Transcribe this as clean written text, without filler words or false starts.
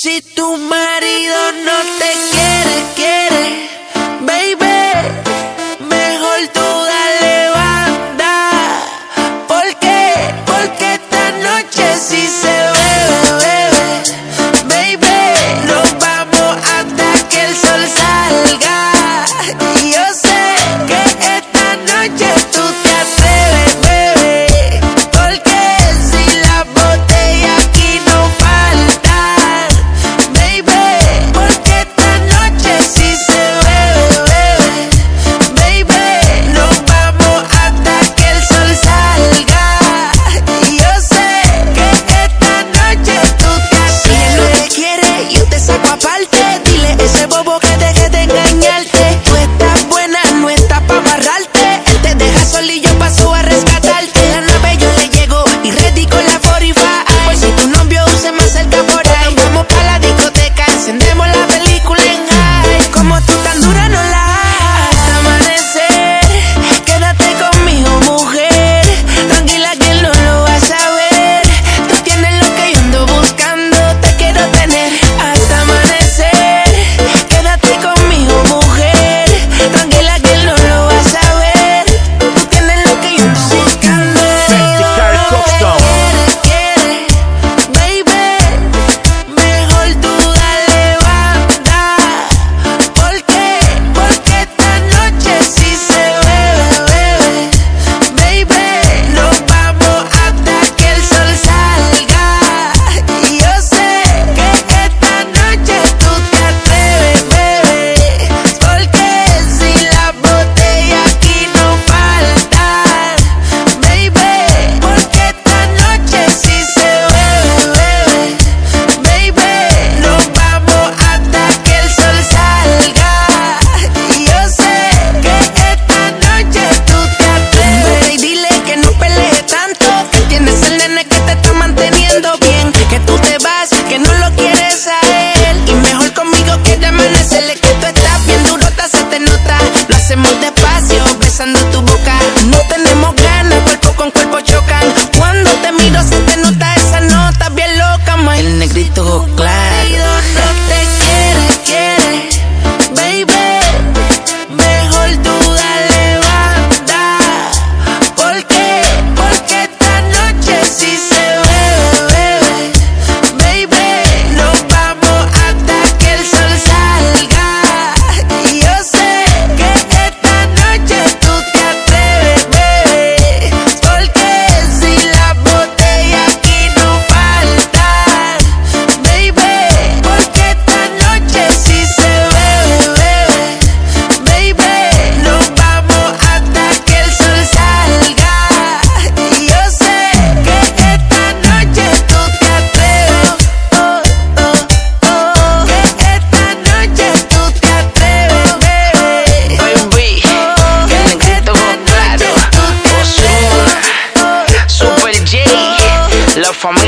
Si tu marido no te quiere, baby, mejor tú dale banda. ¿Por qué? Porque esta noche sí se bebe, baby. Nos vamos hasta que el sol salga. Y yo sé que esta noche tú te atreves, bebé. Porque si la botella aquí no falta, baby. Porque esta noche sí se bebe, baby. Nos vamos hasta que el sol salga. Y yo sé que esta noche tú te atreves. Si él no te quiere, yo te saco aparte. Dile ese bobo que deje de engañarte. Tú estás buena, no estás pa' amarrarte. Él te deja sol y yo paso a rescatarte. En la nave yo le llego y ready con la 45. Por si tu novio se me acerca por ahí, vamos pa' la discoteca, encendemos la película en high. Como tú tan dura no la hay. Hasta amanecer, quédate conmigo, mujer. Tranquila que él no lo va a saber. Tú tienes lo que yo ando buscando, te quiero tener. Hasta amanecer, quédate conmigo, mujer. Tranquila que él no lo va a saber. Tú tienes lo que yo ando buscando. Sexy Carrie Coxstone. Quiere, baby, mejor tú dale banda. ¿Por qué? Porque esta noche sí se bebe, baby. Nos vamos hasta que el sol salga. Y yo sé que esta noche tú te atreves, bebé. Porque si la botella aquí no falta, baby. Porque esta noche sí se bebe, baby. Nos vamos hasta que el sol salga. Y yo sé que esta noche tú te atreves. Y dile que no pelees tanto, que tienes el nene que te está manteniendo bien. Que tú te vas, que no lo quieres a él. Y mejor conmigo que de amanecerle, que tú estás bien durota, se te nota. Lo hacemos despacio, besando tu boca. No tenemos ganas, cuerpo con cuerpo chocan. Cuando te miro se te nota esa nota bien loca, man. El negrito claro. No te quiere, baby. Mejor tú dale banda. ¿Por qué? Porque esta noche sí se bebe, baby. Nos vamos hasta que el sol salga. Y yo sé que esta noche tú te atreves, bebé. Porque si la botella aquí no falta, baby. Porque esta noche sí se bebe, baby. Nos vamos hasta que el sol salga. Y yo sé que esta noche tú te atreves. Que esta noche tú te atreves, bebé. Baby, el negrito claro, Ozuna, Super J, la familia.